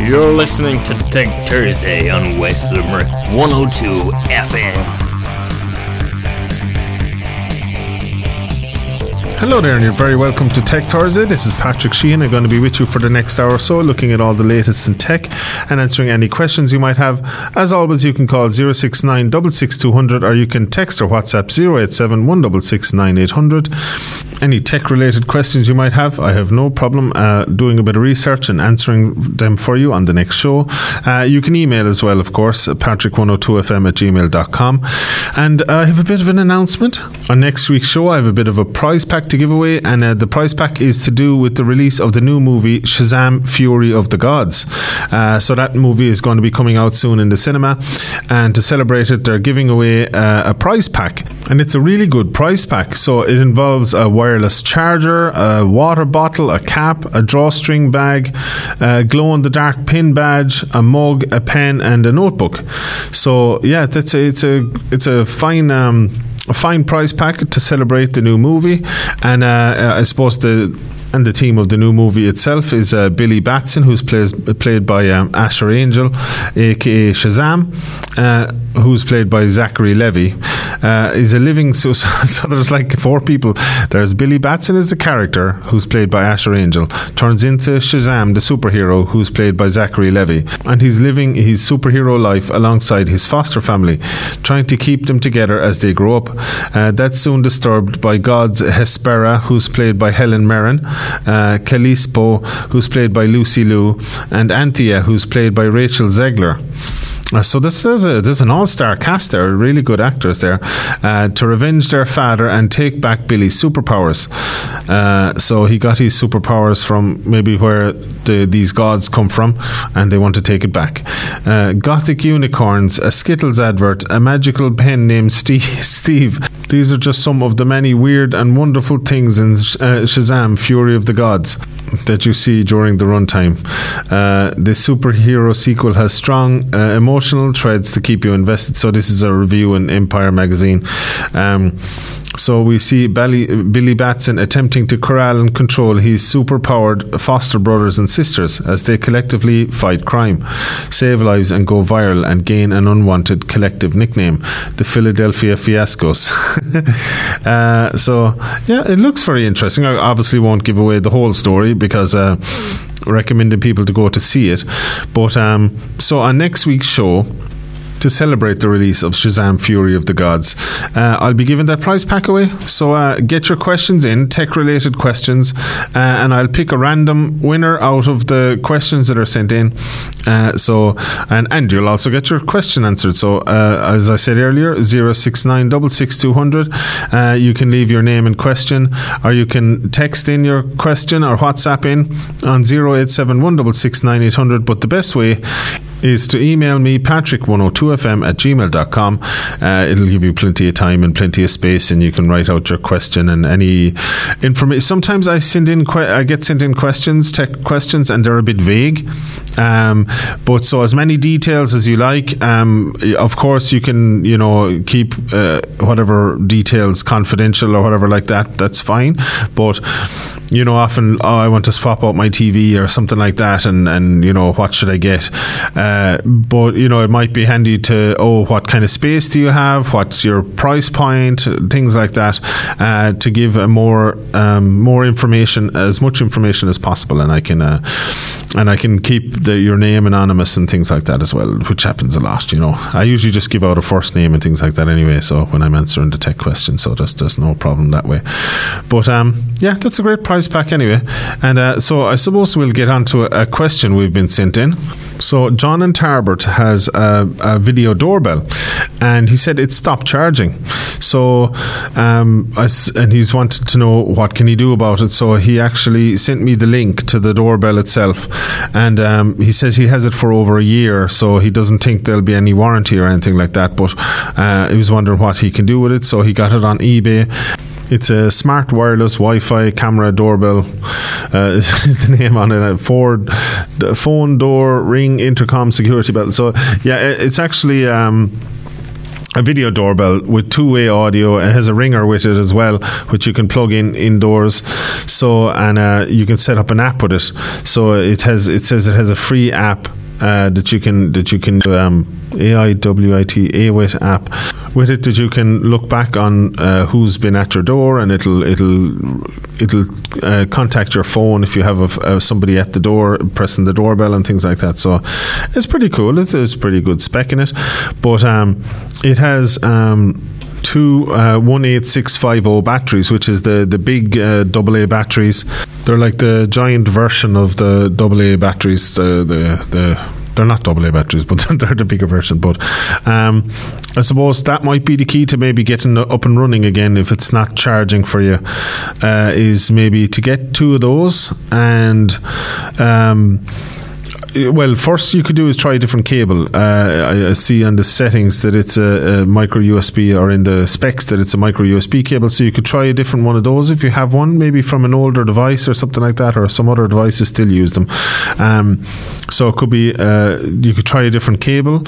You're listening to Tech Thursday on West Limerick 102 FM. Hello there, and you're very welcome to Tech Thursday. This is Patrick Sheehan. I'm going to be with you for the next hour or so, looking at all the latest in tech and answering any questions you might have. As always, you can call 069 66200 or you can text or WhatsApp 087 166 9800. Any tech-related questions you might have, I have no problem doing a bit of research and answering them for you on the next show. You can email as well, of course, patrick102fm@gmail.com. And I have a bit of an announcement. On next week's show, I have a bit of a prize pack to give away, and the prize pack is to do with the release of the new movie Shazam! Fury of the Gods. So that movie is going to be coming out soon in the cinema, and to celebrate it, they're giving away a prize pack, and it's a really good prize pack. So it involves a wireless charger, a water bottle, a cap, a drawstring bag, a glow-in-the-dark pin badge, a mug, a pen, and a notebook. So yeah, it's a fine prize pack to celebrate the new movie, and I suppose the team of the new movie itself is Billy Batson, who's played by Asher Angel, aka Shazam, who's played by Zachary Levi. He's a living so there's like four people. There's Billy Batson as the character, who's played by Asher Angel, turns into Shazam, the superhero, who's played by Zachary Levi, and he's living his superhero life alongside his foster family, trying to keep them together as they grow up. That's soon disturbed by God's Hespera, who's played by Helen Mirren, Callisto, who's played by Lucy Liu, and Anthea, who's played by Rachel Zegler. So there's an all-star cast there, really good actors there, to revenge their father and take back Billy's superpowers. So he got his superpowers from maybe where these gods come from, and they want to take it back. Gothic unicorns, a Skittles advert, a magical pen named Steve. These are just some of the many weird and wonderful things in Shazam! Fury of the Gods that you see during the runtime. The superhero sequel has strong emotional threads to keep you invested. So this is a review in Empire magazine. So we see Billy Batson attempting to corral and control his super-powered foster brothers and sisters as they collectively fight crime, save lives, and go viral and gain an unwanted collective nickname, the Philadelphia Fiascos. So yeah, it looks very interesting. I obviously won't give away the whole story because recommending people to go to see it. But so on next week's show, to celebrate the release of Shazam! Fury of the Gods, I'll be giving that prize pack away. So get your questions in, tech-related questions, and I'll pick a random winner out of the questions that are sent in. And you'll also get your question answered. So as I said earlier, 069 66200. You can leave your name and question, or you can text in your question or WhatsApp in on 087 166 9800. But the best way is to email me, patrick102fm@gmail.com. It'll give you plenty of time and plenty of space, and you can write out your question and any information. Sometimes I get sent in questions, tech questions, and they're a bit vague. But so as many details as you like. Of course, you can keep whatever details confidential or whatever like that. That's fine. But often I want to swap out my TV or something like that, and what should I get? But it might be handy to what kind of space do you have? What's your price point? Things like that, to give a more information, as much information as possible, and I can keep your name anonymous and things like that as well, which happens a lot. I usually just give out a first name and things like that anyway. So when I'm answering the tech questions, so there's no problem that way. But yeah, that's a great prize pack anyway. And so I suppose we'll get on to a question we've been sent in. So John in Tarbert has a video doorbell, and he said it stopped charging. So and he's wanted to know what can he do about it. So he actually sent me the link to the doorbell itself, and he says he has it for over a year, so he doesn't think there'll be any warranty or anything like that. But he was wondering what he can do with it, so he got it on eBay. It's a smart wireless Wi-Fi camera doorbell. Is the name on it? Ford phone door ring intercom security bell. So yeah, it's actually a video doorbell with two-way audio. It has a ringer with it as well, which you can plug in indoors. So, and you can set up an app with it. So it says it has a free app that you can AIWIT app with it, that you can look back on who's been at your door, and it'll contact your phone if you have somebody at the door pressing the doorbell and things like that. So it's pretty cool. It's pretty good spec in it, but it has two 18650 batteries, which is the big AA batteries. They're like the giant version of the AA batteries. They're not AA batteries, but they're the bigger version. But I suppose that might be the key to maybe getting up and running again if it's not charging for you, is maybe to get two of those. And well, first you could do is try a different cable. I see on the settings that it's a micro USB, or in the specs that it's a micro USB cable, so you could try a different one of those if you have one, maybe from an older device or something like that, or some other devices still use them. So it could be you could try a different cable.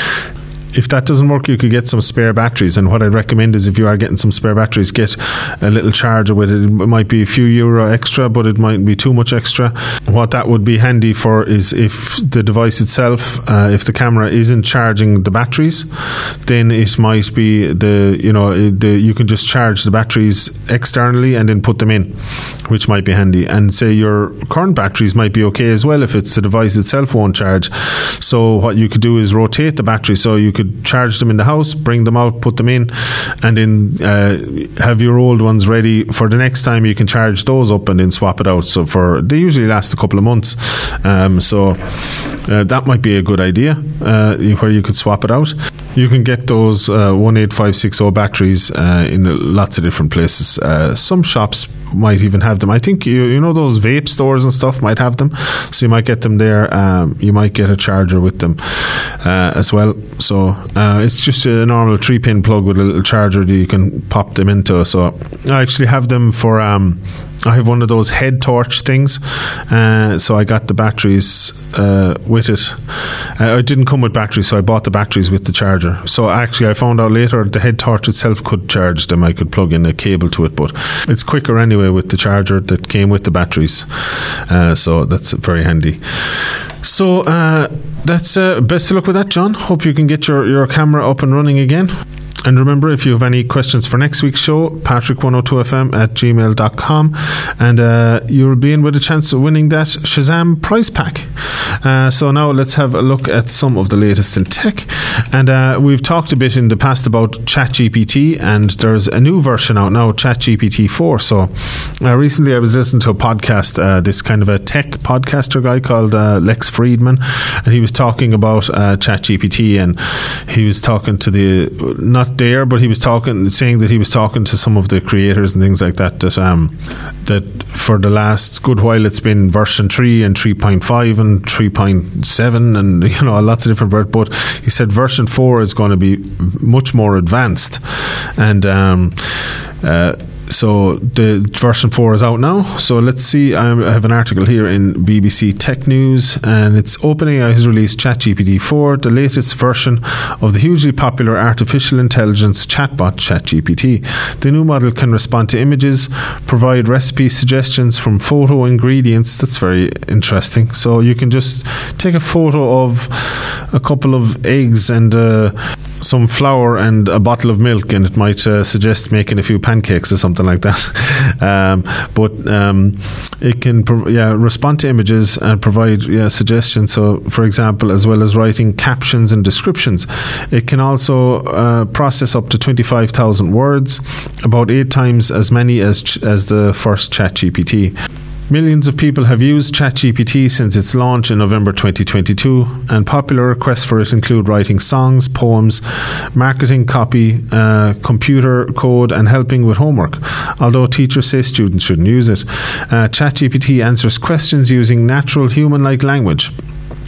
If that doesn't work, you could get some spare batteries, and what I'd recommend is, if you are getting some spare batteries, get a little charger with it. It might be a few euro extra, but it might be too much extra. What that would be handy for is if the device itself, if the camera isn't charging the batteries, then it might be you can just charge the batteries externally and then put them in, which might be handy. And say your current batteries might be okay as well if it's the device itself won't charge. So what you could do is rotate the battery, so you could charge them in the house, bring them out, put them in, and then have your old ones ready for the next time. You can charge those up and then swap it out. So they usually last a couple of months. So that might be a good idea, where you could swap it out. You can get those 18560 batteries in lots of different places. Some shops might even have them. I think you know those vape stores and stuff might have them, so you might get them there. You might get a charger with them as well. So it's just a normal 3-pin plug with a little charger that you can pop them into. So I actually have them for I have one of those head torch things, so I got the batteries with it. It didn't come with batteries, so I bought the batteries with the charger. So actually I found out later the head torch itself could charge them. I could plug in a cable to it, but it's quicker anyway with the charger that came with the batteries. So that's very handy. So that's best of luck with that, John. Hope you can get your camera up and running again. And remember, if you have any questions for next week's show, patrick102fm@gmail.com, and you'll be in with a chance of winning that Shazam prize pack. So now let's have a look at some of the latest in tech. And we've talked a bit in the past about ChatGPT, and there's a new version out now, ChatGPT 4. So recently I was listening to a podcast, this kind of a tech podcaster guy called Lex Friedman, and he was talking about ChatGPT, and he was talking to but he was saying that he was talking to some of the creators and things like that, that for the last good while it's been version 3 and 3.5 and 3.7 and lots of different versions, but he said version 4 is going to be much more advanced, and so the version 4 is out now. So let's see. I have an article here in BBC Tech News, and it's OpenAI has released ChatGPT 4, the latest version of the hugely popular artificial intelligence chatbot ChatGPT. The new model can respond to images, provide recipe suggestions from photo ingredients. That's very interesting. So you can just take a photo of a couple of eggs and some flour and a bottle of milk, and it might suggest making a few pancakes or something like that. But it can respond to images and provide suggestions. So, for example, as well as writing captions and descriptions, it can also process up to 25,000 words, about 8 times as many as the first ChatGPT. Millions of people have used ChatGPT since its launch in November 2022, and popular requests for it include writing songs, poems, marketing copy, computer code, and helping with homework. Although teachers say students shouldn't use it, ChatGPT answers questions using natural human-like language.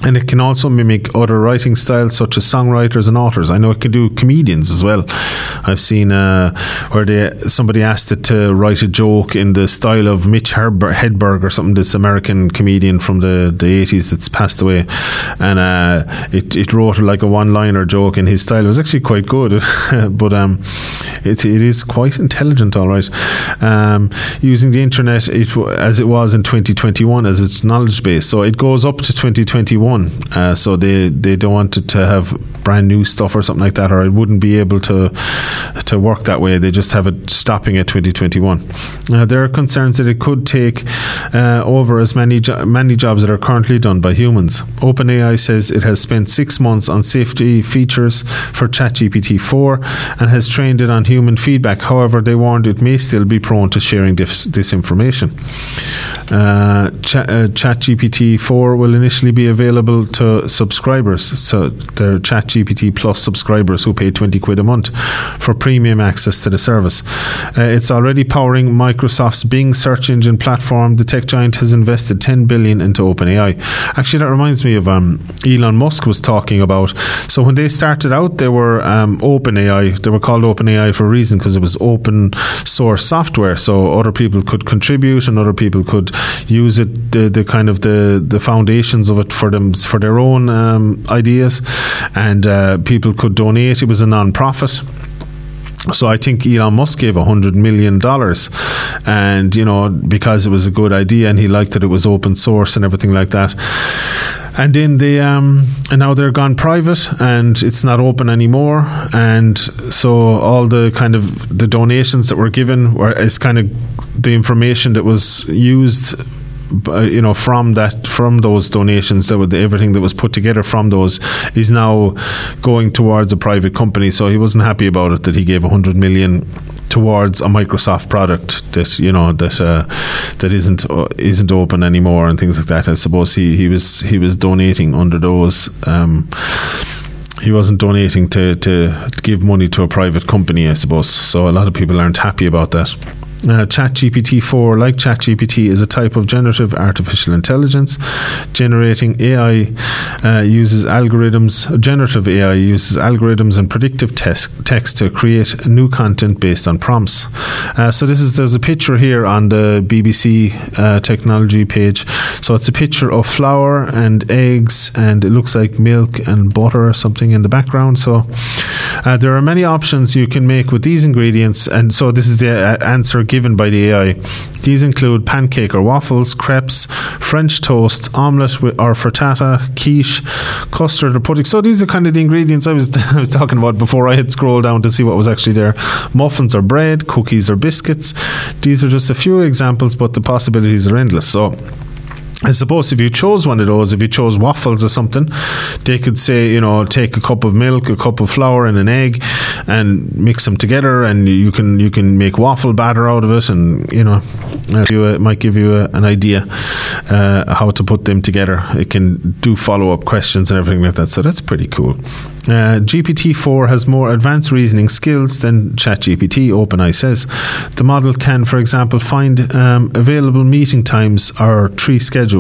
And it can also mimic other writing styles such as songwriters and authors. I know it can do comedians as well. I've seen where somebody asked it to write a joke in the style of Mitch Hedberg or something, this American comedian from the 80s that's passed away. And it wrote like a one-liner joke in his style. It was actually quite good. But it is quite intelligent, all right. Using the internet as it was in 2021 as its knowledge base. So it goes up to 2021. So they don't want it to have brand new stuff or something like that, or it wouldn't be able to work that way. They just have it stopping at 2021. There are concerns that it could take over as many jobs that are currently done by humans. OpenAI says it has spent 6 months on safety features for ChatGPT-4 and has trained it on human feedback. However, they warned it may still be prone to sharing disinformation. ChatGPT-4 will initially be available to subscribers, so they're ChatGPT Plus subscribers who pay 20 quid a month for premium access to the service. It's already powering Microsoft's Bing search engine platform. The tech giant has invested $10 billion into OpenAI. Actually, that reminds me of Elon Musk was talking about. So when they started out, they were OpenAI. They were called OpenAI for a reason, because it was open source software, so other people could contribute and other people could use it, the kind of the foundations of it for their own ideas, and people could donate. It was a non-profit. So I think Elon Musk gave $100 million, and because it was a good idea and he liked that it was open source and everything like that. And then and now they're gone private and it's not open anymore. And so all the kind of the donations that were given is kind of the information that was used, from those donations, everything that was put together from those is now going towards a private company. So he wasn't happy about it, that he gave $100 million towards a Microsoft product that isn't open anymore and things like that. I suppose he was donating under those. He wasn't donating to give money to a private company, I suppose. So a lot of people aren't happy about that. ChatGPT-4, like ChatGPT, is a type of generative artificial intelligence. Generative AI uses algorithms and predictive text to create new content based on prompts. So there's a picture here on the BBC technology page. So it's a picture of flour and eggs, and it looks like milk and butter or something in the background. So there are many options you can make with these ingredients, and so this is the answer given by the AI. These include pancake or waffles, crepes, French toast, omelette or frittata, quiche, custard or pudding. So these are kind of the ingredients I was talking about before I had scrolled down to see what was actually there. Muffins or bread, cookies or biscuits. These are just a few examples, but the possibilities are endless. So I suppose if you chose one of those, if you chose waffles or something, they could say, take a cup of milk, a cup of flour and an egg and mix them together, and you can make waffle batter out of it, and it might give you an idea how to put them together. It can do follow-up questions and everything like that, so that's pretty cool. GPT-4 has more advanced reasoning skills than ChatGPT, OpenAI says. The model can, for example, find available meeting times or tree schedules.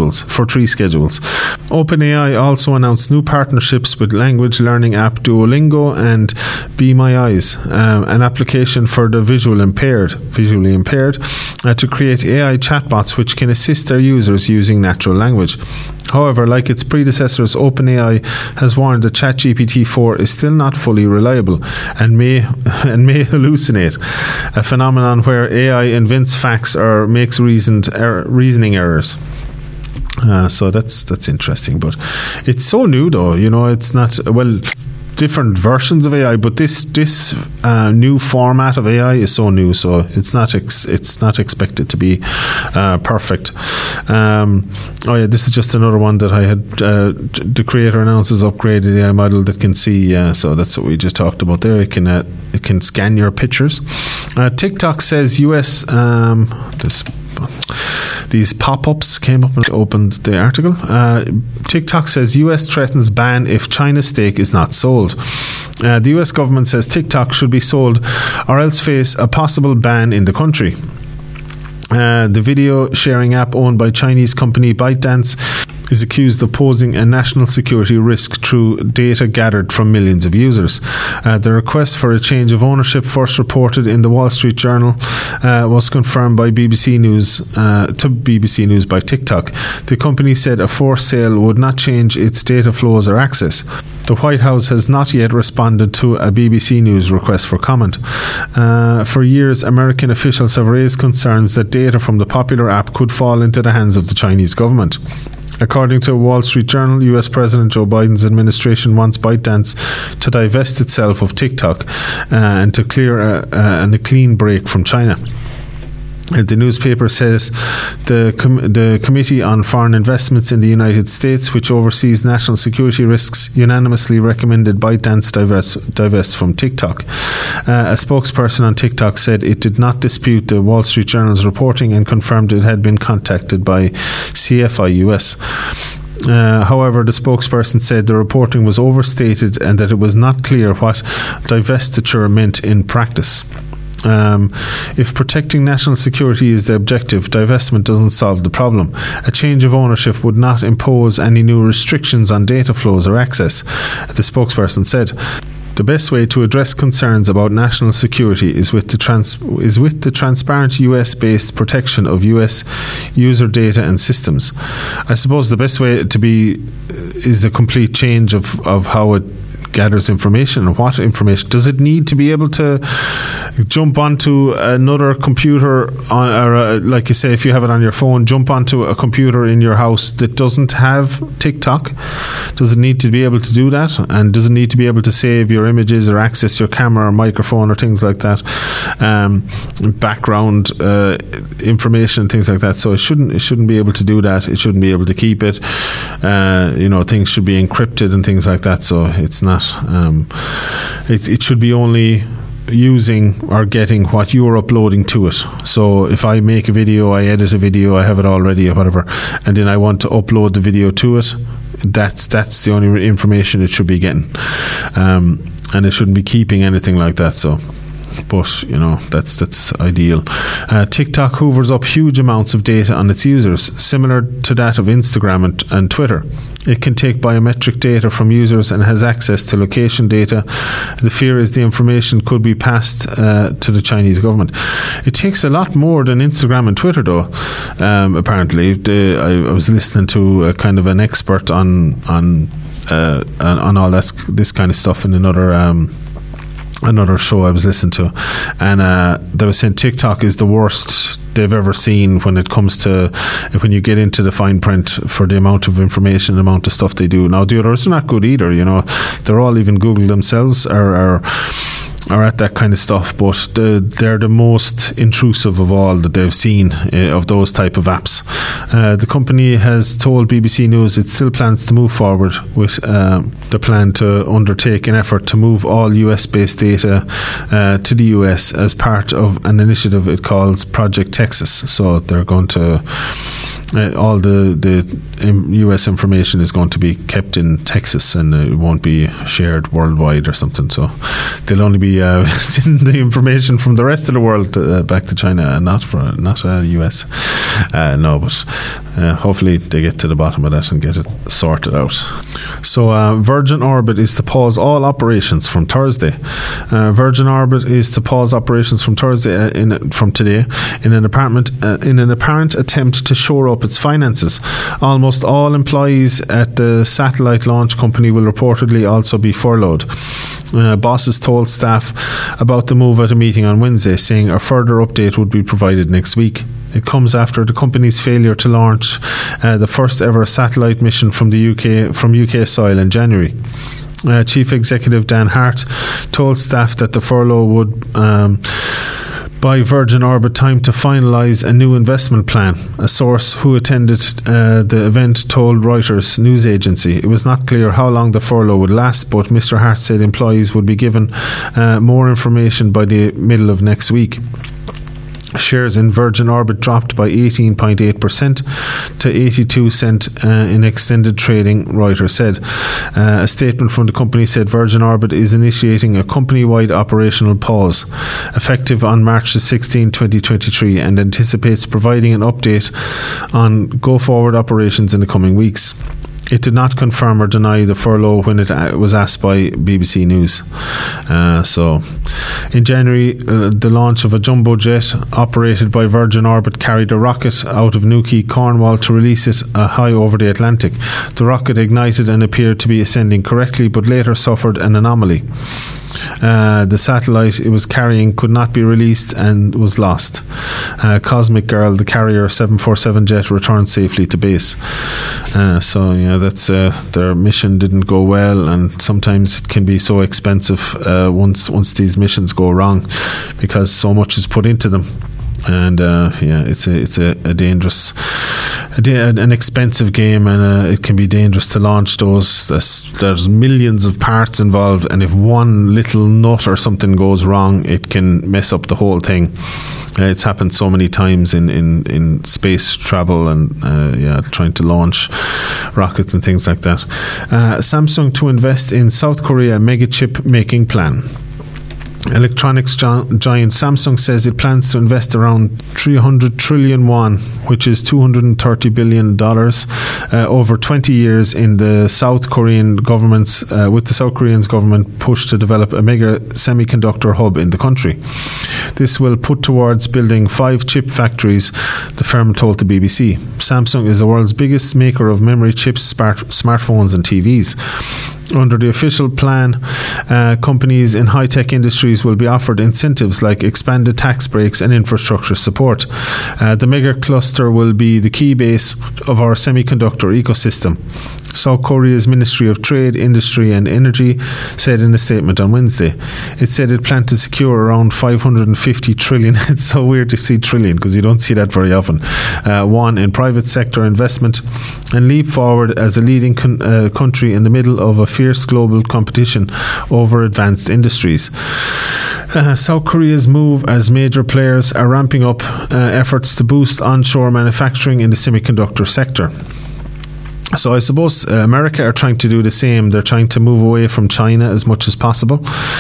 OpenAI also announced new partnerships with language learning app Duolingo and Be My Eyes, an application for the visually impaired, to create AI chatbots which can assist their users using natural language. However, like its predecessors, OpenAI has warned that ChatGPT-4 is still not fully reliable and may hallucinate, a phenomenon where AI invents facts or makes reasoning errors. So that's interesting, but it's so new though. It's not different versions of AI, but this new format of AI is so new, so it's not expected to be perfect. This is just another one that I had. The creator announces upgraded AI model that can see. So that's what we just talked about there. It can scan your pictures. TikTok says US. These pop-ups came up and opened the article. TikTok says US threatens ban if China's stake is not sold. The US government says TikTok should be sold or else face a possible ban in the country. The video sharing app owned by Chinese company ByteDance is accused of posing a national security risk through data gathered from millions of users. The request for a change of ownership, first reported in the Wall Street Journal, was confirmed by BBC News to BBC News by TikTok. The company said a forced sale would not change its data flows or access. The White House has not yet responded to a BBC News request for comment. For years, American officials have raised concerns that data from the popular app could fall into the hands of the Chinese government. According to Wall Street Journal, US President Joe Biden's administration wants ByteDance to divest itself of TikTok and to clear a clean break from China. The newspaper says the Committee on Foreign Investments in the United States, which oversees national security risks, unanimously recommended ByteDance divest from TikTok. A spokesperson on TikTok said it did not dispute the Wall Street Journal's reporting and confirmed it had been contacted by CFI US. However, the spokesperson said the reporting was overstated and that it was not clear what divestiture meant in practice. If protecting national security is the objective, divestment doesn't solve the problem. A change of ownership would not impose any new restrictions on data flows or access, the spokesperson said. The best way to address concerns about national security is with the transparent US-based protection of US user data and systems. I suppose the best way to be is the complete change of how it gathers information. And what information? Does it need to be able to jump onto another computer, or like you say, if you have it on your phone, jump onto a computer in your house that doesn't have TikTok? Does it need to be able to do that? And does it need to be able to save your images or access your camera or microphone or things like that? Background information, things like that. So it shouldn't be able to do that. It shouldn't be able to keep it. Things should be encrypted and things like that. So it's not. It should be only using or getting what you're uploading to it. So if I make a video, I edit a video, I have it already or whatever, and then I want to upload the video to it, that's the only information it should be getting, and it shouldn't be keeping anything like that. So, but that's ideal. TikTok hoovers up huge amounts of data on its users, similar to that of Instagram and Twitter. It can take biometric data from users and has access to location data. The fear is the information could be passed to the Chinese government. It takes a lot more than Instagram and Twitter, though. Apparently, I was listening to a kind of an expert on all this kind of stuff in another show I was listening to, and they were saying TikTok is the worst they've ever seen when it comes to when you get into the fine print for the amount of information, the amount of stuff they do. Now the others are not good either, they're all, even Google themselves are at that kind of stuff, but they're the most intrusive of all that they've seen of those type of apps. The company has told BBC News it still plans to move forward with the plan to undertake an effort to move all US-based data to the US as part of an initiative it calls Project Texas. So they're going to all the US information is going to be kept in Texas, and it won't be shared worldwide or something. So they'll only be sending the information from the rest of the world back to China, and not US. But hopefully they get to the bottom of that and get it sorted out. So Virgin Orbit is to pause all operations from Thursday. Virgin Orbit is to pause operations from Thursday from today in an apparent attempt to shore up its finances. Almost all employees at the satellite launch company will reportedly also be furloughed. Bosses told staff about the move at a meeting on Wednesday, saying a further update would be provided next week. It comes after the company's failure to launch the first ever satellite mission from UK soil in January. Chief Executive Dan Hart told staff that the furlough would buy Virgin Orbit time to finalise a new investment plan. A source who attended the event told Reuters news agency it was not clear how long the furlough would last, but Mr. Hart said employees would be given more information by the middle of next week. Shares in Virgin Orbit dropped by 18.8% to 82 cents in extended trading, Reuters said. A statement from the company said Virgin Orbit is initiating a company-wide operational pause, effective on March 16, 2023, and anticipates providing an update on go-forward operations in the coming weeks. It did not confirm or deny the furlough when it was asked by BBC News. So, in January, the launch of a jumbo jet operated by Virgin Orbit carried a rocket out of Newquay, Cornwall, to release it high over the Atlantic. The rocket ignited and appeared to be ascending correctly, but later suffered an anomaly. The satellite it was carrying could not be released and was lost. Cosmic Girl, the carrier 747 jet, returned safely to base. So that's their mission didn't go well, and sometimes it can be so expensive once these missions go wrong, because so much is put into them. And it's a dangerous, an expensive game, and it can be dangerous to launch those. There's millions of parts involved, and if one little nut or something goes wrong, it can mess up the whole thing. It's happened so many times in space travel and trying to launch rockets and things like that. Samsung to invest in South Korea mega chip making plan. Electronics giant Samsung says it plans to invest around 300 trillion won, which is $230 billion, over 20 years in the South Korean government's, with the South Korean government push to develop a mega semiconductor hub in the country. This will put towards building 5 chip factories, the firm told the BBC. Samsung is the world's biggest maker of memory chips, smartphones and TVs. Under the official plan, companies in high-tech industries will be offered incentives like expanded tax breaks and infrastructure support. The mega cluster will be the key base of our semiconductor ecosystem, South Korea's Ministry of Trade, Industry and Energy said in a statement on Wednesday. It said it planned to secure around 550 trillion. It's so weird to see trillion because you don't see that very often. Won in private sector investment and leap forward as a leading country in the middle of a fierce global competition over advanced industries. South Korea's move as major players are ramping up efforts to boost onshore manufacturing in the semiconductor sector. So I suppose America are trying to do the same. They're trying to move away from China as much as possible.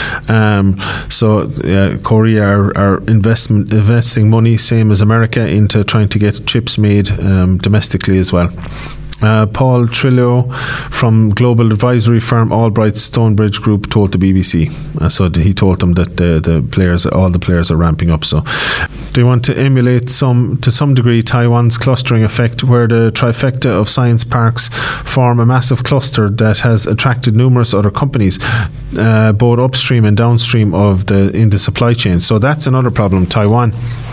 Korea are investing money, same as America, into trying to get chips made domestically as well. Paul Trillo from global advisory firm Albright Stonebridge Group told the BBC. So he told them that all the players are ramping up. So they want to emulate to some degree Taiwan's clustering effect, where the trifecta of science parks form a massive cluster that has attracted numerous other companies, both upstream and downstream in the supply chain. So that's another problem, Taiwan.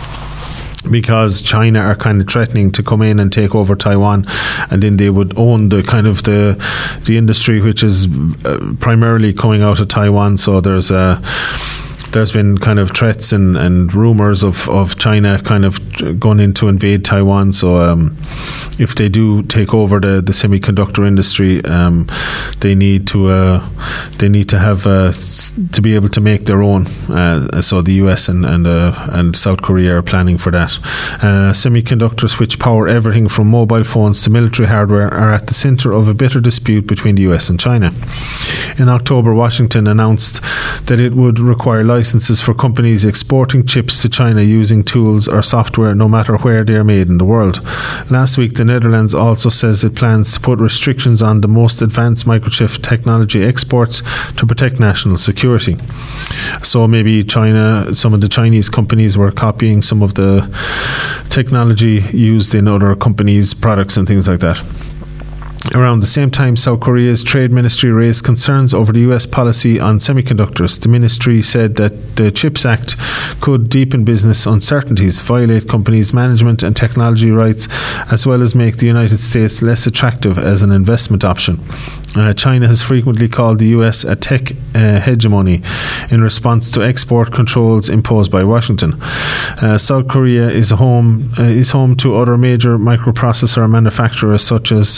Because China are kind of threatening to come in and take over Taiwan, and then they would own the kind of the industry which is primarily coming out of Taiwan. So there's been kind of threats and rumours of China kind of going in to invade Taiwan. So if they do take over the semiconductor industry, they need to have to be able to make their own. So the US and South Korea are planning for that. Semiconductors, which power everything from mobile phones to military hardware, are at the centre of a bitter dispute between the US and China. In October, Washington announced that it would require licenses for companies exporting chips to China using tools or software, no matter where they are made in the world. Last week, the Netherlands also says it plans to put restrictions on the most advanced microchip technology exports to protect national security. So maybe some of the Chinese companies were copying some of the technology used in other companies' products and things like that. Around the same time, South Korea's trade ministry raised concerns over the US policy on semiconductors. The ministry said that the CHIPS Act could deepen business uncertainties, violate companies' management and technology rights, as well as make the United States less attractive as an investment option. China has frequently called the US a tech hegemony in response to export controls imposed by Washington. South Korea is home to other major microprocessor manufacturers such as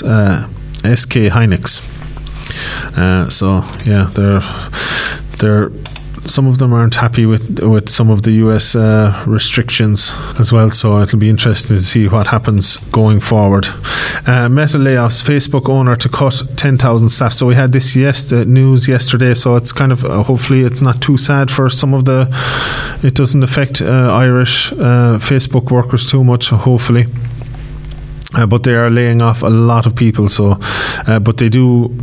SK Hynix. They're aren't happy with some of the US restrictions as well. So it'll be interesting to see what happens going forward. Meta layoffs, Facebook owner to cut 10,000 staff. So we had this news yesterday. So it's kind of hopefully it's not too sad for some of it doesn't affect Irish Facebook workers too much, hopefully. But they are laying off a lot of people. So, but they do.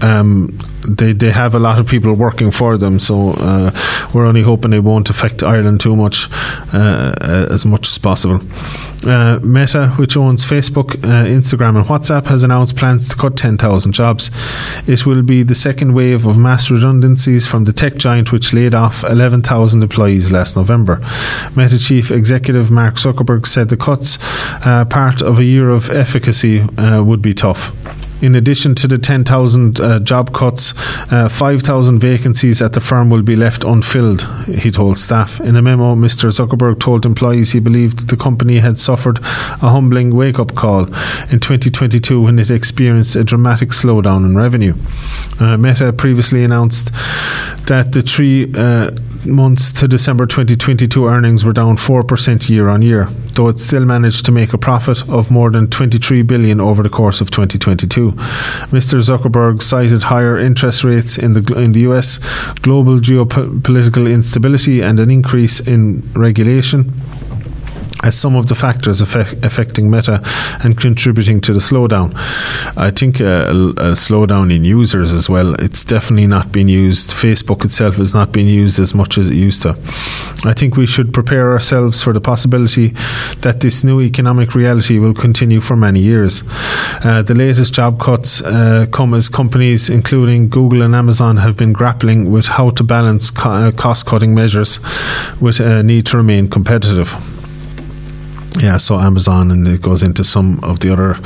They have a lot of people working for them, so we're only hoping it won't affect Ireland too much, as much as possible. Meta, which owns Facebook, Instagram and WhatsApp, has announced plans to cut 10,000 jobs. It will be the second wave of mass redundancies from the tech giant, which laid off 11,000 employees last November. Meta chief executive Mark Zuckerberg said the cuts, part of a year of efficacy, would be tough. In addition to the 10,000 job cuts, 5,000 vacancies at the firm will be left unfilled, he told staff. In a memo, Mr. Zuckerberg told employees he believed the company had suffered a humbling wake-up call in 2022 when it experienced a dramatic slowdown in revenue. Meta previously announced that the 3 months to December 2022 earnings were down 4% year on year, though it still managed to make a profit of more than $23 billion over the course of 2022. Mr. Zuckerberg cited higher interest rates in the US, global geopolitical instability and an increase in regulation as some of the factors affecting Meta and contributing to the slowdown. I think a slowdown in users as well. It's definitely not been used. Facebook itself has not been used as much as it used to. I think we should prepare ourselves for the possibility that this new economic reality will continue for many years. The latest job cuts come as companies, including Google and Amazon, have been grappling with how to balance cost-cutting measures with a need to remain competitive. Yeah, so Amazon, and it goes into some of the other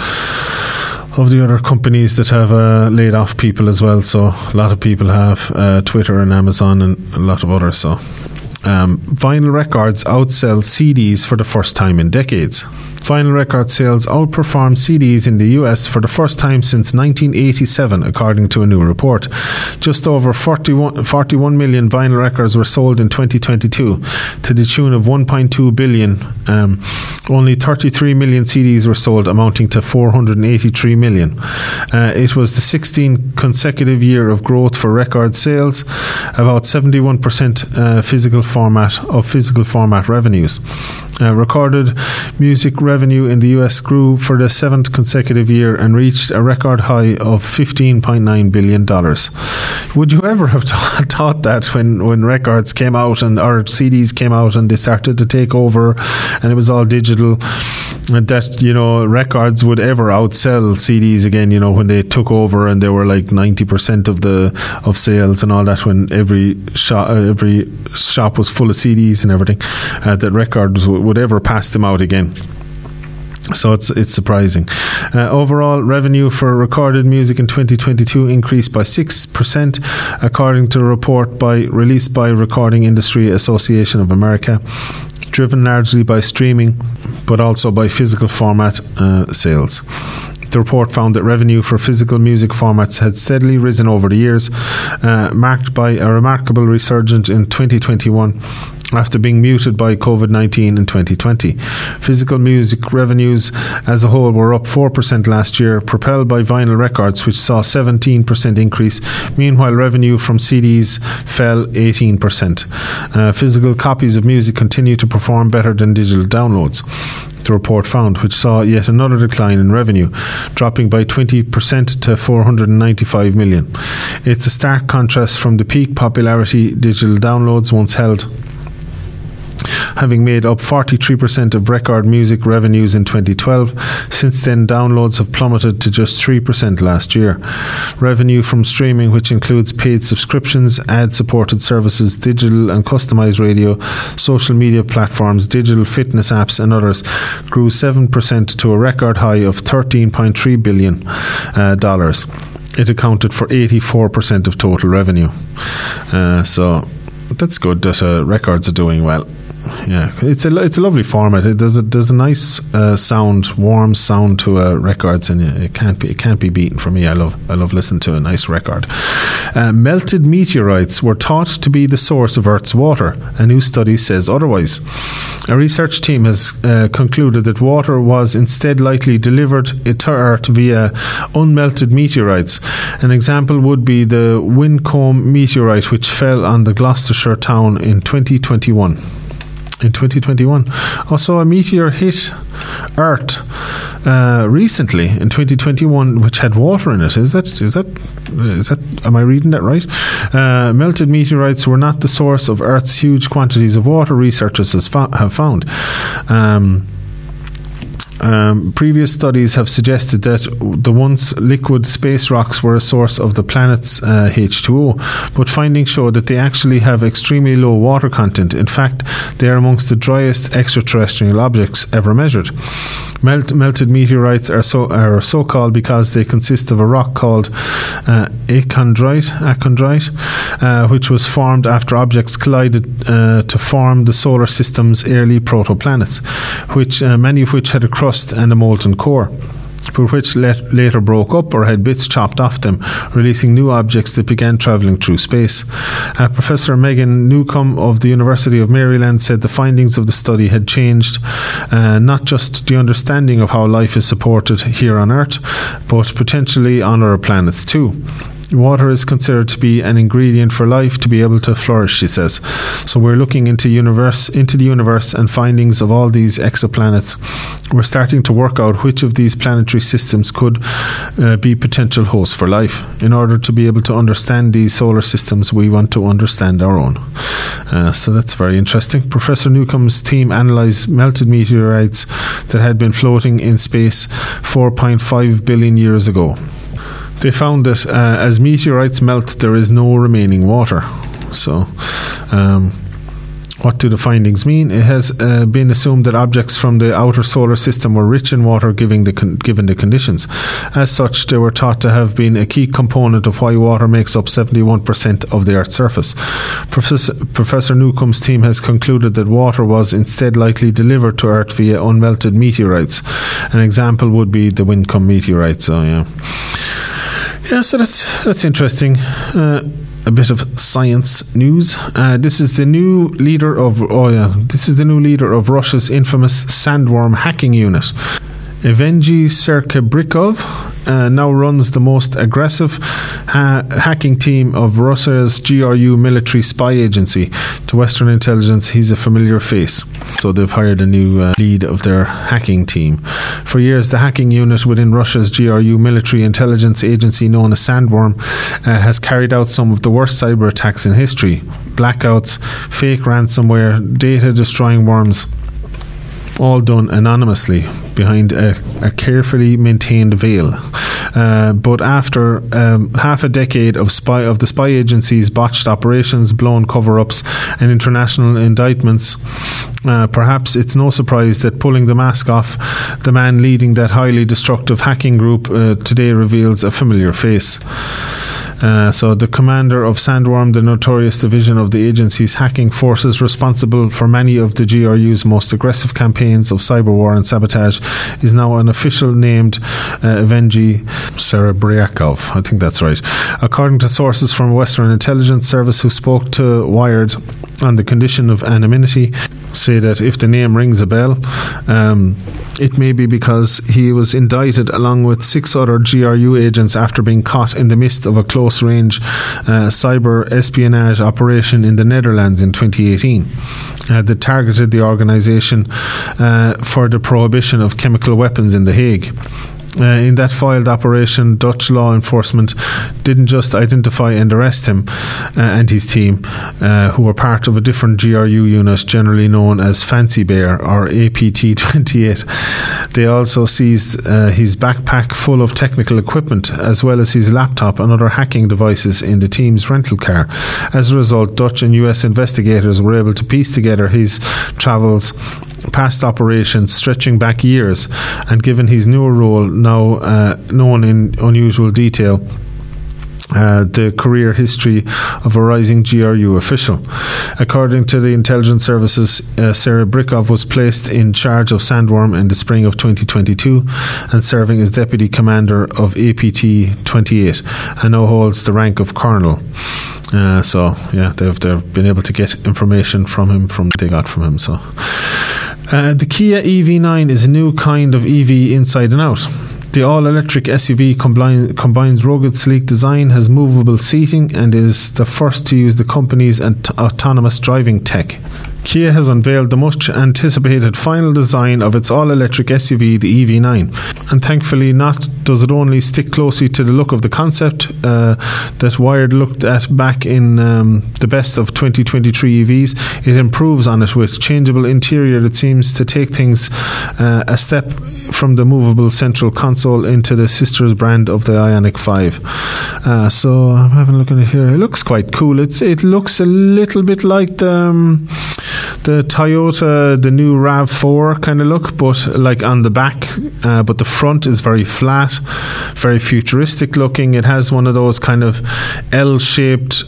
companies that have laid off people as well. So a lot of people have Twitter and Amazon and a lot of others. So vinyl records outsell CDs for the first time in decades. Vinyl record sales outperformed CDs in the US for the first time since 1987, according to a new report. Just over 41 million vinyl records were sold in 2022 to the tune of 1.2 billion. Only 33 million CDs were sold, amounting to 483 million. It was the 16th consecutive year of growth for record sales, about 71% physical format revenues. Recorded music revenue in the US grew for the 7th consecutive year and reached a record high of $15.9 billion. Would you ever have thought that when records came out or CDs came out and they started to take over and it was all digital, that, you know, records would ever outsell CDs again, you know, when they took over and they were like 90% of sales and all that, when every shop was full of CDs and everything, that records would ever pass them out again. So it's surprising. Overall revenue for recorded music in 2022 increased by 6%, according to a report released by Recording Industry Association of America, driven largely by streaming, but also by physical format sales. The report found that revenue for physical music formats had steadily risen over the years, marked by a remarkable resurgence in 2021 after being muted by COVID-19 in 2020. Physical music revenues as a whole were up 4% last year, propelled by vinyl records, which saw a 17% increase. Meanwhile, revenue from CDs fell 18%. Physical copies of music continue to perform better than digital downloads, the report found, which saw yet another decline in revenue, dropping by 20% to $495 million. It's a stark contrast from the peak popularity digital downloads once held, having made up 43% of record music revenues in 2012. Since then, downloads have plummeted to just 3% last year. Revenue from streaming, which includes paid subscriptions, ad-supported services, digital and customized radio, social media platforms, digital fitness apps and others, grew 7% to a record high of $13.3 billion. It accounted for 84% of total revenue. So that's good that records are doing well. Yeah, it's a lovely format. There's a nice sound, warm sound to records, and it can't be beaten for me. I love listening to a nice record. Melted meteorites were thought to be the source of Earth's water. A new study says otherwise. A research team has concluded that water was instead likely delivered to Earth via unmelted meteorites. An example would be the Wincombe meteorite, which fell on the Gloucestershire town in 2021. Also, a meteor hit Earth recently in 2021, which had water in it. Is that? Am I reading that right? Melted meteorites were not the source of Earth's huge quantities of water, researchers have found. Previous studies have suggested that the once liquid space rocks were a source of the planet's H2O, but findings show that they actually have extremely low water content. In fact, they are amongst the driest extraterrestrial objects ever measured. Melted meteorites are so called because they consist of a rock called achondrite, which was formed after objects collided to form the solar system's early protoplanets, many of which had a crust and a molten core, but which later broke up or had bits chopped off them, releasing new objects that began travelling through space. Professor Megan Newcomb of the University of Maryland said the findings of the study had changed not just the understanding of how life is supported here on Earth, but potentially on other planets too. Water is considered to be an ingredient for life to be able to flourish, she says. So we're looking into the universe and findings of all these exoplanets. We're starting to work out which of these planetary systems could be potential hosts for life. In order to be able to understand these solar systems, we want to understand our own. So that's very interesting. Professor Newcomb's team analysed melted meteorites that had been floating in space 4.5 billion years ago. They found that as meteorites melt, there is no remaining water. So, what do the findings mean? It has been assumed that objects from the outer solar system were rich in water given the conditions. As such, they were thought to have been a key component of why water makes up 71% of the Earth's surface. Professor Newcomb's team has concluded that water was instead likely delivered to Earth via unmelted meteorites. An example would be the Wincombe meteorite. So, yeah. Yeah, so that's interesting. A bit of science news. This is the new leader of Russia's infamous sandworm hacking unit. Evgeny Serkebrikov now runs the most aggressive hacking team of Russia's GRU military spy agency. To Western intelligence, he's a familiar face. So they've hired a new lead of their hacking team. For years, the hacking unit within Russia's GRU military intelligence agency known as Sandworm has carried out some of the worst cyber attacks in history. Blackouts, fake ransomware, data-destroying worms, all done anonymously behind a carefully maintained veil. But after half a decade of the spy agency's botched operations, blown cover-ups and international indictments, perhaps it's no surprise that pulling the mask off the man leading that highly destructive hacking group today reveals a familiar face. So the commander of Sandworm, the notorious division of the agency's hacking forces responsible for many of the GRU's most aggressive campaigns of cyber war and sabotage, is now an official named Evgeny Serebryakov. I think that's right. According to sources from Western Intelligence Service who spoke to Wired on the condition of anonymity, say that if the name rings a bell, it may be because he was indicted along with 6 other GRU agents after being caught in the midst of a close-range cyber espionage operation in the Netherlands in 2018 that targeted the organisation for the prohibition of chemical weapons in The Hague. In that failed operation, Dutch law enforcement didn't just identify and arrest him and his team, who were part of a different GRU unit generally known as Fancy Bear or APT-28. They also seized his backpack full of technical equipment as well as his laptop and other hacking devices in the team's rental car. As a result, Dutch and US investigators were able to piece together his travels, past operations stretching back years, and given his newer role now known in unusual detail, the career history of a rising GRU official. According to the intelligence services, Sarah Brickov was placed in charge of Sandworm in the spring of 2022 and serving as deputy commander of APT 28 and now holds the rank of colonel. They've been able to get information from him the Kia EV9 is a new kind of EV inside and out. The all-electric SUV combines rugged, sleek design, has movable seating, and is the first to use the company's autonomous driving tech. Kia has unveiled the much-anticipated final design of its all-electric SUV, the EV9. And thankfully not does it only stick closely to the look of the concept that Wired looked at back in the best of 2023 EVs. It improves on it with changeable interior that seems to take things a step from the movable central console into the sister's brand of the Ioniq 5. So I'm having a look at it here. It looks quite cool. It looks a little bit like the Toyota, the new RAV4 kind of look, but like on the back, but the front is very flat, very futuristic looking. It has one of those kind of L-shaped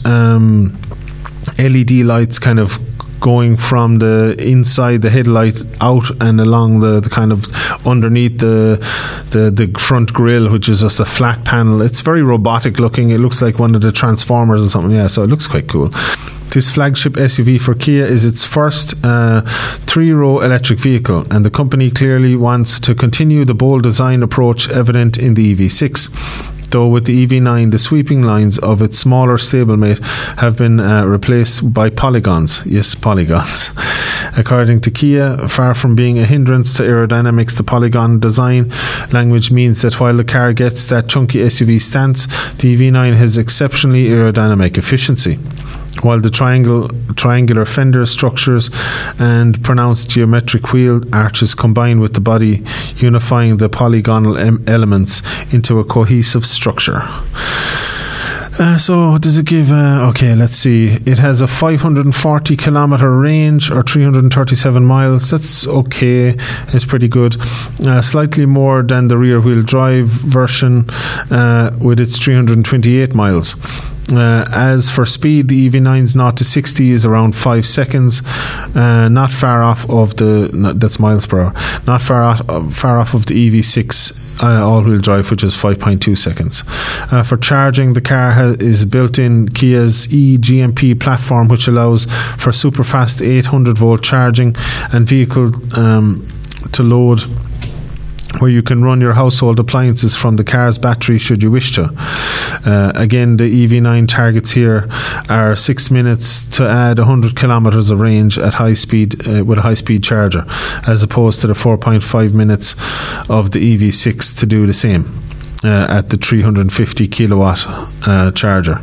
LED lights kind of going from the inside the headlight out and along the kind of underneath the front grille, which is just a flat panel. It's very robotic looking. It looks like one of the Transformers or something. Yeah, so it looks quite cool. This flagship SUV for Kia is its first three-row electric vehicle, and the company clearly wants to continue the bold design approach evident in the EV6. Though with the EV9, the sweeping lines of its smaller stablemate have been replaced by polygons. Yes, polygons. According to Kia, far from being a hindrance to aerodynamics, the polygon design language means that while the car gets that chunky SUV stance, the EV9 has exceptionally aerodynamic efficiency. While the triangular fender structures and pronounced geometric wheel arches combine with the body, unifying the polygonal elements into a cohesive structure. So what does it give? Okay, let's see. It has a 540 kilometer range or 337 miles. That's okay. It's pretty good. Slightly more than the rear wheel drive version with its 328 miles. As for speed, the EV9's 0 to 60 is around 5 seconds, not far off of that's miles per hour, not far off of the EV6 all-wheel drive, which is 5.2 seconds. For charging, the car is built in Kia's eGMP platform, which allows for super fast 800-volt charging and vehicle to load, where you can run your household appliances from the car's battery should you wish to. Again, the EV9 targets here are 6 minutes to add 100 kilometers of range at high speed with a high-speed charger, as opposed to the 4.5 minutes of the EV6 to do the same at the 350 kilowatt charger.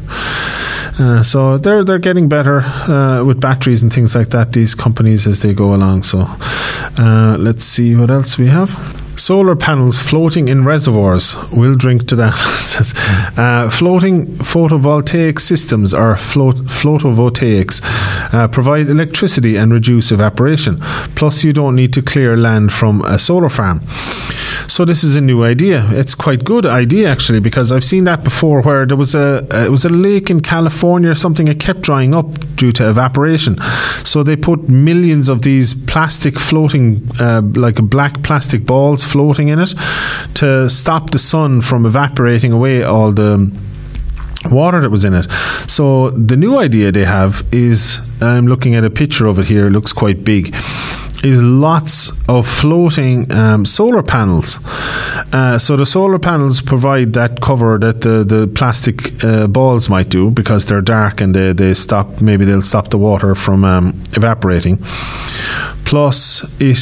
So they're getting better with batteries and things like that, these companies, as they go along. So let's see what else we have. Solar panels floating in reservoirs. We'll drink to that. Floating photovoltaic systems, or photovoltaics, provide electricity and reduce evaporation. Plus, you don't need to clear land from a solar farm. So this is a new idea. It's quite good idea, actually, because I've seen that before, where there was it was a lake in California or something. It kept drying up due to evaporation. So they put millions of these plastic floating, like black plastic balls floating in it, to stop the sun from evaporating away all the water that was in it. So the new idea they have is, I'm looking at a picture of it here, it looks quite big, is lots of floating solar panels. So the solar panels provide that cover that the plastic balls might do, because they're dark and they'll stop the water from evaporating. Plus,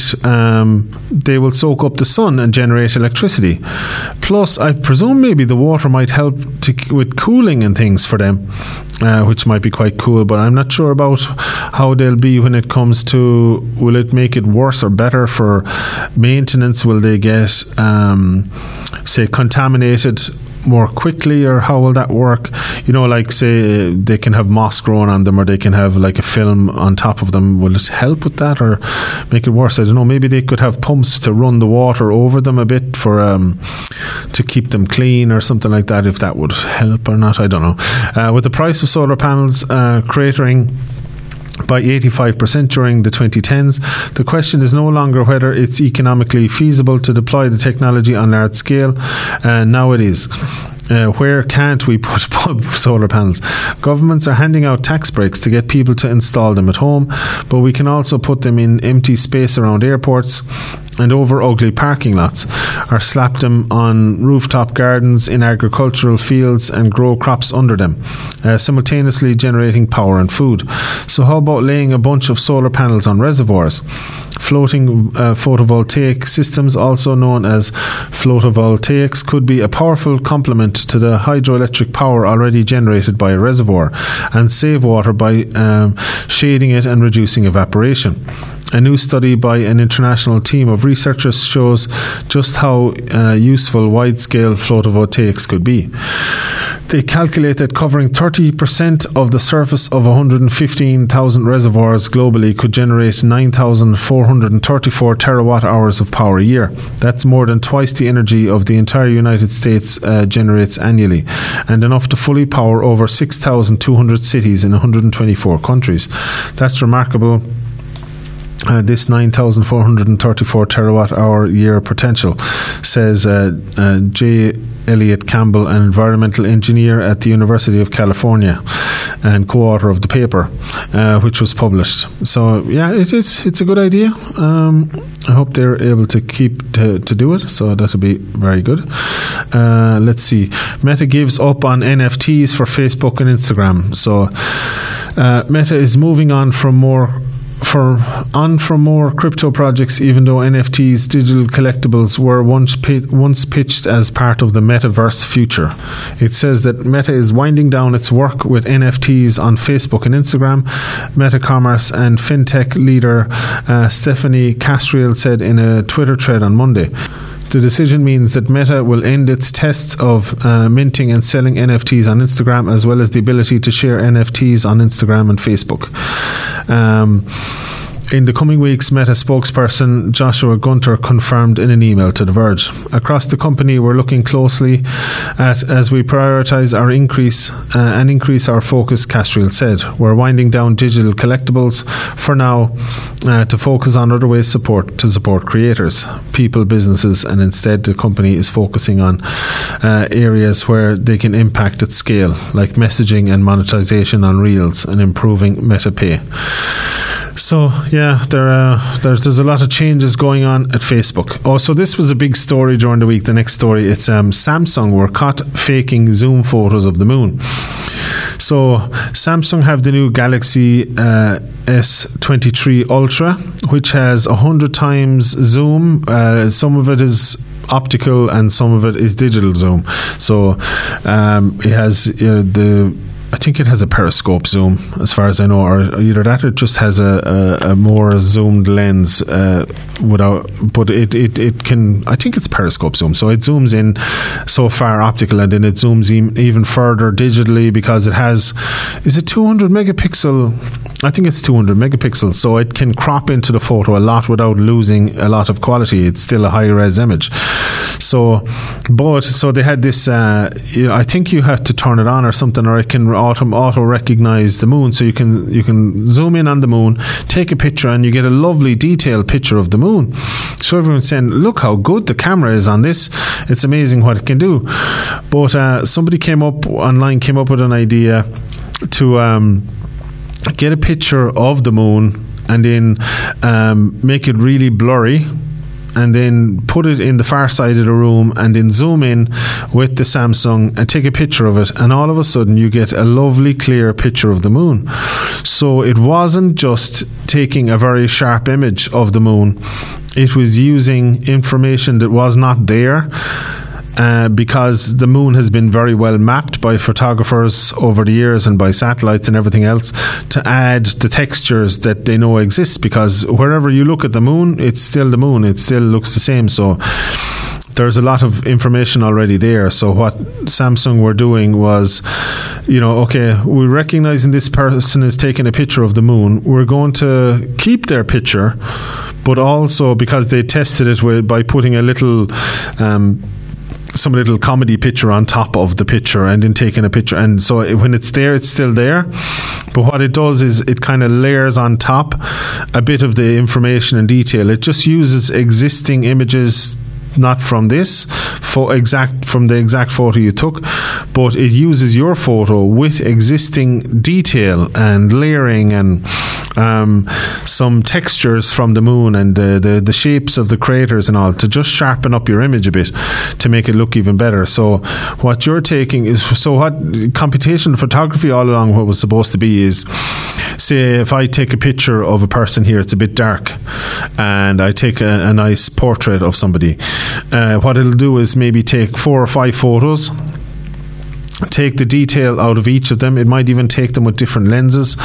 they will soak up the sun and generate electricity. Plus, I presume maybe the water might help with cooling and things for them, which might be quite cool. But I'm not sure about how they'll be when it comes to, will it make it worse or better for maintenance? Will they get, say, contaminated more quickly, or how will that work? Like say they can have moss growing on them, or they can have like a film on top of them. Will it help with that or make it worse? I don't know. Maybe they could have pumps to run the water over them a bit for to keep them clean or something like that, if that would help or not, I don't know. With the price of solar panels cratering by 85% during the 2010s, the question is no longer whether it's economically feasible to deploy the technology on large scale. Now it is. Where can't we put solar panels? Governments are handing out tax breaks to get people to install them at home, but we can also put them in empty space around airports and over ugly parking lots, or slap them on rooftop gardens in agricultural fields and grow crops under them, simultaneously generating power and food. So how about laying a bunch of solar panels on reservoirs? Floating photovoltaic systems, also known as photovoltaics, could be a powerful complement to the hydroelectric power already generated by a reservoir, and save water by shading it and reducing evaporation. A new study by an international team of researchers shows just how useful wide-scale photovoltaics could be. They calculate that covering 30% of the surface of 115,000 reservoirs globally could generate 9,434 terawatt hours of power a year. That's more than twice the energy of the entire United States generates annually, and enough to fully power over 6,200 cities in 124 countries. That's remarkable. This 9,434 terawatt hour year potential, says J. Elliot Campbell, an environmental engineer at the University of California and co-author of the paper, which was published. So yeah, it's a good idea. I hope they're able to keep to do it, so that'll be very good. Let's see. Meta gives up on NFTs for Facebook and Instagram. So Meta is moving on from more crypto projects, even though NFTs, digital collectibles, were once pitched as part of the metaverse future. It says that Meta is winding down its work with NFTs on Facebook and Instagram. Meta Commerce and fintech leader Stephanie Castriel said in a Twitter thread on Monday. The decision means that Meta will end its tests of minting and selling NFTs on Instagram, as well as the ability to share NFTs on Instagram and Facebook. In the coming weeks, Meta spokesperson Joshua Gunter confirmed in an email to The Verge. Across the company, we're looking closely at as we prioritise our increase our focus, Castriel said. We're winding down digital collectibles for now to focus on other ways to support creators, people, businesses, and instead the company is focusing on areas where they can impact at scale, like messaging and monetization on Reels and improving Meta Pay. So yeah, there's a lot of changes going on at Facebook. Oh, so this was a big story during the week. The next story, it's Samsung were caught faking Zoom photos of the moon. So Samsung have the new Galaxy S23 Ultra, which has 100 times zoom. Some of it is optical and some of it is digital zoom. So it has I think it has a periscope zoom, as far as I know, or either that or it just has a more zoomed lens but it can, I think it's periscope zoom, so it zooms in so far optical and then it zooms even further digitally, because it has, is it 200 megapixel? I think it's 200 megapixels, so it can crop into the photo a lot without losing a lot of quality. It's still a high-res image. So they had this, I think you have to turn it on or something, or it can auto recognize the moon, so you can zoom in on the moon, take a picture, and you get a lovely detailed picture of the moon. So everyone's saying, look how good the camera is on this, it's amazing what it can do. But somebody came up with an idea to get a picture of the moon and then make it really blurry, and then put it in the far side of the room and then zoom in with the Samsung and take a picture of it, and all of a sudden you get a lovely clear picture of the moon. So it wasn't just taking a very sharp image of the moon, it was using information that was not there, because the moon has been very well mapped by photographers over the years and by satellites and everything else, to add the textures that they know exist, because wherever you look at the moon, it's still the moon, it still looks the same. So there's a lot of information already there. So what Samsung were doing was, okay, we're recognizing this person is taking a picture of the moon. We're going to keep their picture, but also because they tested it by putting a little some little comedy picture on top of the picture and then taking a picture, and so when it's there, it's still there, but what it does is it kind of layers on top a bit of the information and detail. It just uses existing images, not from this from the exact photo you took, but it uses your photo with existing detail and layering and some textures from the moon and the shapes of the craters and all, to just sharpen up your image a bit to make it look even better. So what you're taking is, what computational photography all along what was supposed to be is, say if I take a picture of a person here, it's a bit dark, and I take a nice portrait of somebody, what it'll do is maybe take 4 or 5 photos, take the detail out of each of them. It might even take them with different lenses.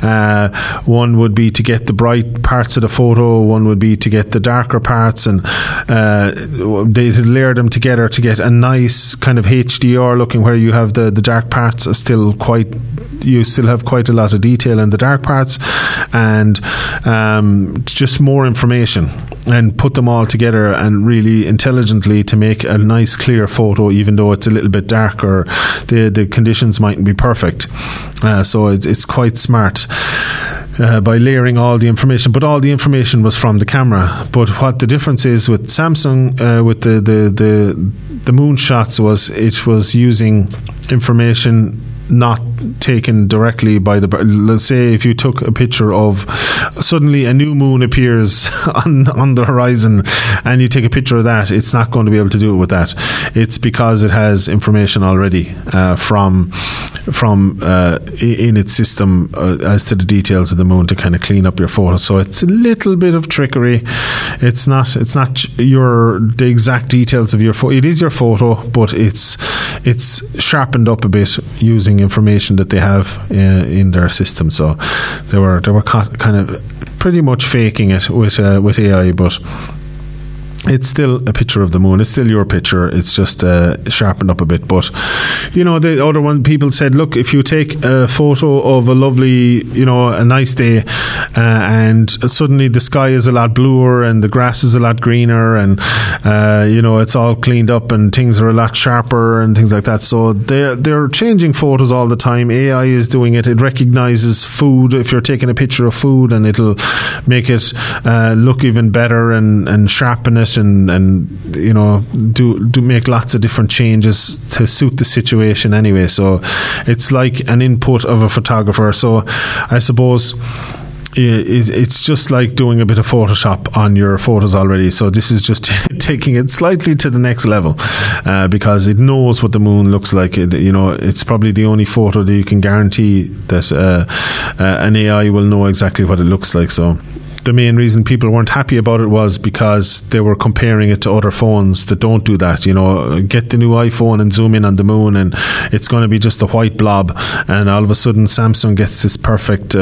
One would be to get the bright parts of the photo, one would be to get the darker parts, and they layer them together to get a nice kind of HDR looking, where you have the dark parts are still you still have quite a lot of detail in the dark parts, and just more information, and put them all together and really intelligently to make a nice clear photo, even though it's a little bit dark or the conditions mightn't be perfect. So it's quite smart by layering all the information, but all the information was from the camera. But what the difference is with Samsung, with the moon shots, was it was using information not taken directly by let's say if you took a picture of, suddenly a new moon appears on the horizon and you take a picture of that, it's not going to be able to do it with that. It's because it has information already from in its system as to the details of the moon to kind of clean up your photo. So it's a little bit of trickery. It's not the exact details of your photo. It is your photo, but it's sharpened up a bit using information that they have in their system. So they were kind of pretty much faking it with AI, but it's still a picture of the moon. It's still your picture. It's just sharpened up a bit. But, the other one, people said, look, if you take a photo of a lovely, a nice day, and suddenly the sky is a lot bluer and the grass is a lot greener and, it's all cleaned up and things are a lot sharper and things like that. So they're changing photos all the time. AI is doing it. It recognizes food. If you're taking a picture of food, and it'll make it look even better and sharpen it, and do make lots of different changes to suit the situation anyway. So it's like an input of a photographer. So I suppose it's just like doing a bit of Photoshop on your photos already. So this is just taking it slightly to the next level, because it knows what the moon looks like. It's probably the only photo that you can guarantee that an AI will know exactly what it looks like. So the main reason people weren't happy about it was because they were comparing it to other phones that don't do that. Get the new iPhone and zoom in on the moon and it's going to be just a white blob, and all of a sudden Samsung gets this perfect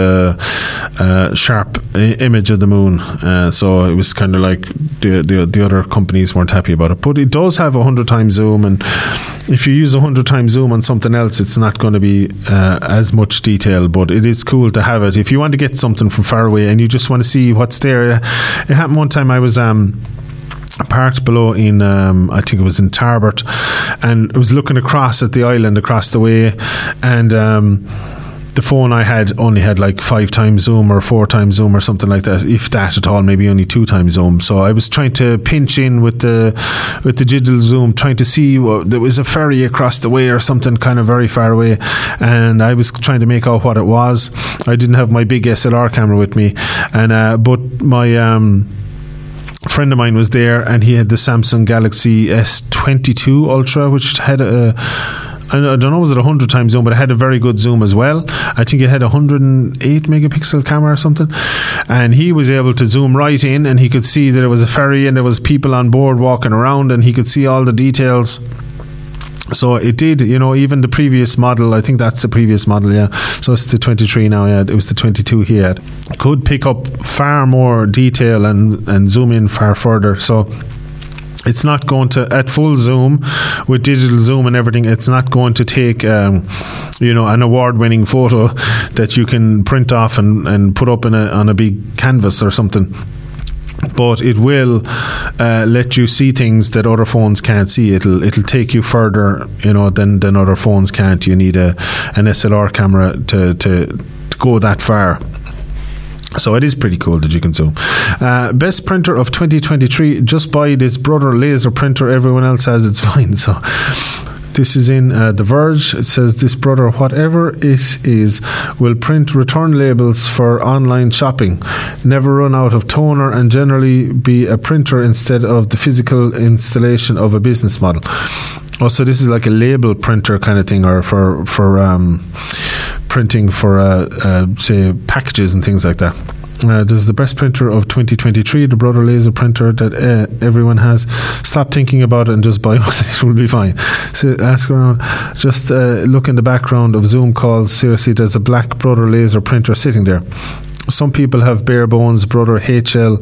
sharp image of the moon. So it was kind of like the other companies weren't happy about it. But it does have 100 times zoom, and if you use 100 times zoom on something else, it's not going to be as much detail, but it is cool to have it if you want to get something from far away and you just want to see what's there. It happened one time. I was parked below in I think it was in Tarbert, and I was looking across at the island across the way, and the phone I had only had like 5 times zoom or 4 times zoom or something like that, if that at all, maybe only 2 times zoom. So I was trying to pinch in with the digital zoom, trying to see there was a ferry across the way or something kind of very far away, and I was trying to make out what it was. I didn't have my big SLR camera with me, and but my friend of mine was there, and he had the Samsung Galaxy S22 Ultra, which had I don't know, was it 100 times zoom, but it had a very good zoom as well. I think it had a 108 megapixel camera or something, and he was able to zoom right in, and he could see that there was a ferry and there was people on board walking around, and he could see all the details. So it did, even the previous model, I think that's the previous model, yeah. So it's the 23 now, yeah. It was the 22 he had. Could pick up far more detail and zoom in far further. So It's not going to, at full zoom, with digital zoom and everything, it's not going to take, an award-winning photo that you can print off and put up on a big canvas or something. But it will let you see things that other phones can't see. It'll take you further, than other phones can't. You need an SLR camera to go that far. So it is pretty cool that you can zoom. Best printer of 2023. Just buy this Brother laser printer. Everyone else has it's fine. So this is in The Verge. It says this Brother, whatever it is, will print return labels for online shopping, never run out of toner, and generally be a printer instead of the physical installation of a business model. Oh, so this is like a label printer kind of thing, or for printing for say packages and things like that. This is the best printer of 2023, the Brother laser printer that everyone has. Stop thinking about it and just buy one. It will be fine. So ask around. Just look in the background of Zoom calls. Seriously, there's a black Brother laser printer sitting there. Some people have bare bones Brother HL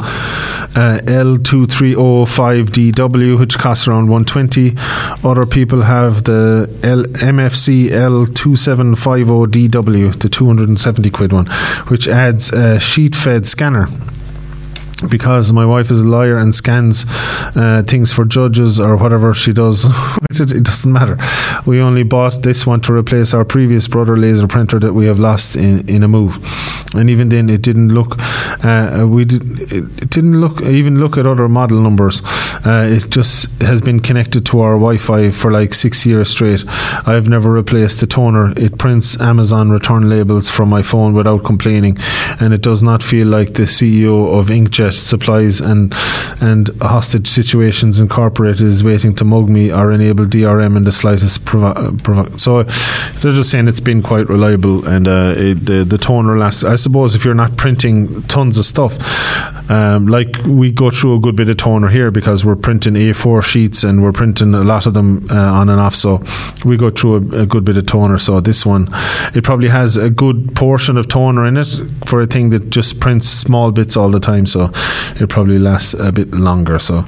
L2305DW, which costs around $120. Other people have the MFC L2750DW, the £270 one, which adds a sheet-fed scanner. Because my wife is a lawyer and scans things for judges or whatever she does, it doesn't matter. We only bought this one to replace our previous Brother laser printer that we have lost in a move, and even then it didn't look. It didn't look at other model numbers. It just has been connected to our Wi-Fi for like 6 years straight. I've never replaced the toner. It prints Amazon return labels from my phone without complaining, and it does not feel like the CEO of Inkjet Supplies and Hostage Situations Incorporated is waiting to mug me or enable DRM in the slightest so they're just saying it's been quite reliable, and the toner lasts. I suppose if you're not printing tons of stuff, like we go through a good bit of toner here because we're printing A4 sheets and we're printing a lot of them on and off, so we go through a good bit of toner. So this one, it probably has a good portion of toner in it for a thing that just prints small bits all the time, so it probably lasts a bit longer. So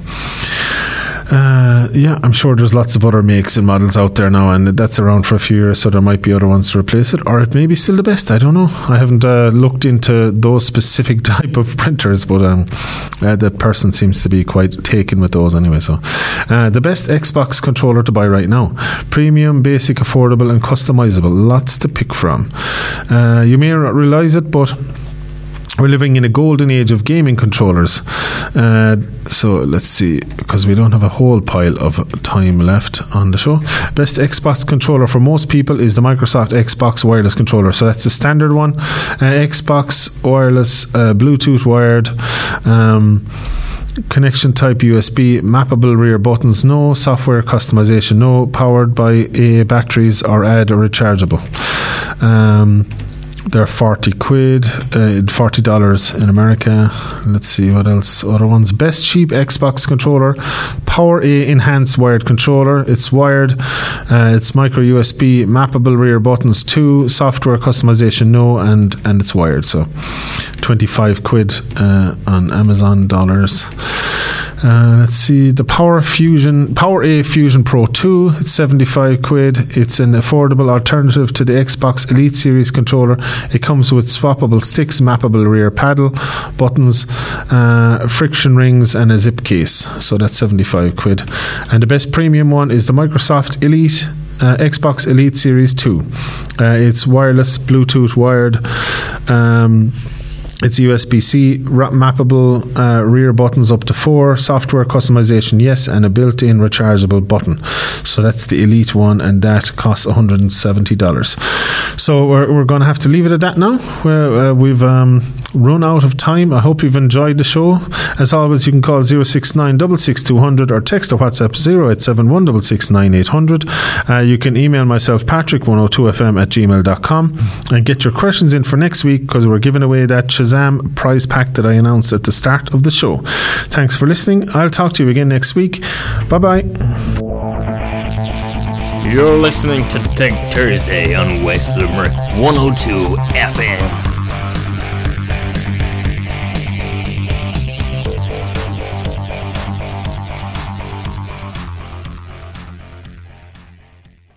I'm sure there's lots of other makes and models out there now, and that's around for a few years, so there might be other ones to replace it, or it may be still the best. I don't know. I haven't looked into those specific type of printers, but that person seems to be quite taken with those anyway. So the best Xbox controller to buy right now: premium, basic, affordable and customizable. Lots to pick from. You may not realise it, but we're living in a golden age of gaming controllers. So let's see, because we don't have a whole pile of time left on the show. Best Xbox controller for most people is the Microsoft Xbox wireless controller. So that's the standard one. Xbox wireless, Bluetooth wired, connection type USB, mappable rear buttons, no software customization, no, powered by AA batteries or add or rechargeable. They're $40, $40 in America. Let's see what else. Other ones. Best cheap Xbox controller: Power A enhanced wired controller. It's wired. It's micro USB, mappable rear buttons too. Software customization no, and it's wired. So £25 on Amazon dollars. Let's see, the Power A Fusion Pro 2. It's £75. It's an affordable alternative to the Xbox Elite Series controller. It comes with swappable sticks, mappable rear paddle, buttons, friction rings, and a zip case. So that's £75. And the best premium one is the Microsoft Elite. Xbox Elite Series 2. It's wireless, Bluetooth wired. It's USB-C, mappable rear buttons up to 4, software customization yes, and a built-in rechargeable button. So that's the Elite one, and that costs $170. So we're going to have to leave it at that now. We've run out of time. I hope you've enjoyed the show. As always, you can call 069 66200 or text or WhatsApp 0871 669 You can email myself, patrick102fm@gmail.com, and get your questions in for next week, because we're giving away that Shazam prize pack that I announced at the start of the show. Thanks for listening. I'll talk to you again next week. Bye-bye. You're listening to Tech Thursday on West Limerick 102 FM.